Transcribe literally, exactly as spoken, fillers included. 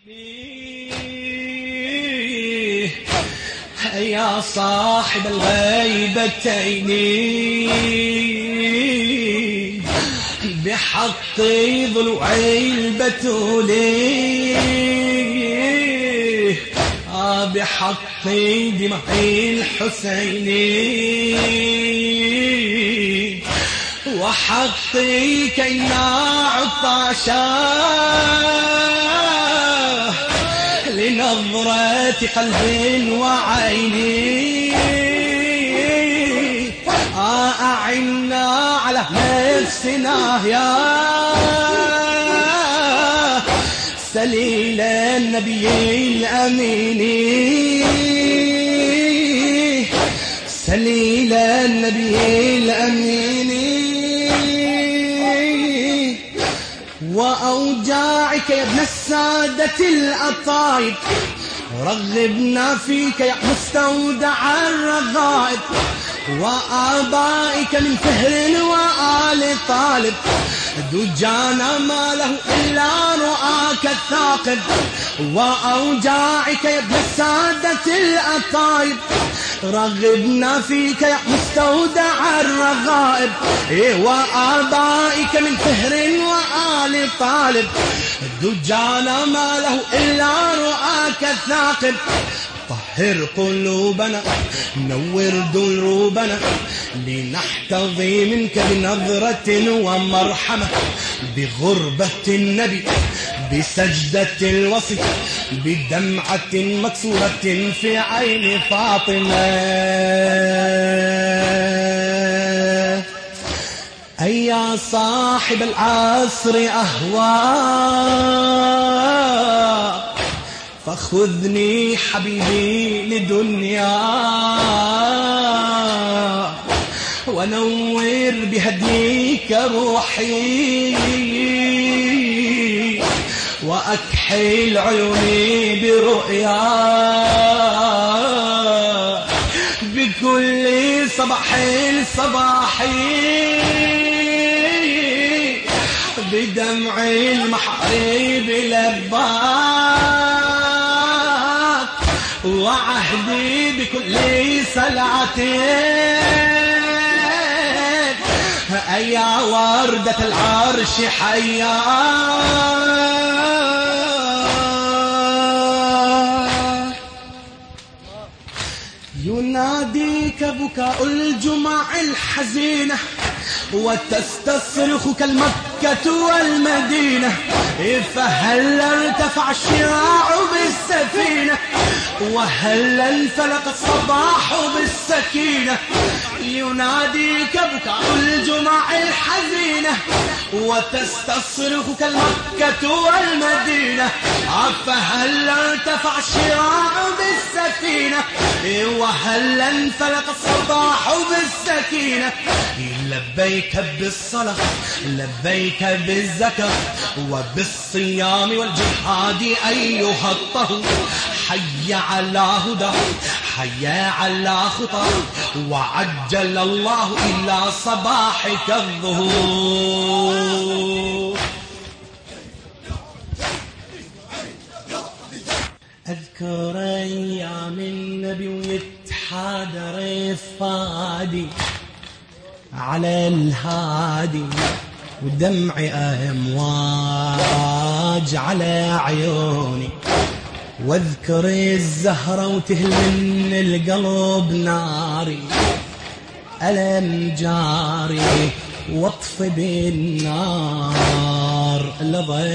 يا صاحب الغيبتين بحق ضلوعي البتولي بحق دمعي الحسين وحقي كينا عطاشا لنظرة قلب وعيني أعنا على نفسنا يا سليل النبي الأمين سليل النبي الأمين وأوجاعك يا ابن السادة الأطايب رغبنا فيك يا مستودع الرغائب وآبائك من فهر وآل طالب دجانا ما له إلا رؤاك الثاقب وأوجاعك يا ابن السادة الأطايب رغبنا فيك يا مستودع الرغائب وآبائك من فهر وآل طالب دجانا ما له إلا رؤاك الثاقب طهر قلوبنا نور دروبنا لنحتضي منك بنظرة ومرحمة بغربة النبي بسجدة الوصي بدمعة مكسورة في عين فاطمة أي يا صاحب العصر أهوى فخذني حبيبي لدنيا ونور بهديك روحي وأكحل عيوني برؤيا بكل صباح صباحي بدمع المحارب لباك وعهدي بكل سلعتين أيا وردة العرش حيا يناديك بكاء الجمع الحزينة وتستصرخك المكة والمدينة فهل ارتفع الشراع بالسفينة وهل انفلق الصباح بالسكينة يناديك بكاء الجمع الحزينة وتستصرخك المكة والمدينة فهل ارتفع الشراع بالسفينة وهل انفلق الصباح بالسكينة لبيك بالصلاة لبيك بالزكاة وبالصيام والجهاد أيها الطهور حي على هدى حي على خطى وعجل الله إلى صباحك الظهور أذكر أيام النبي ويتحادر الفادي على الهادي ودمعي أمواج على عيوني واذكر الزهرة وتهل من القلب ناري ألم جاري واطفي بالنار لظى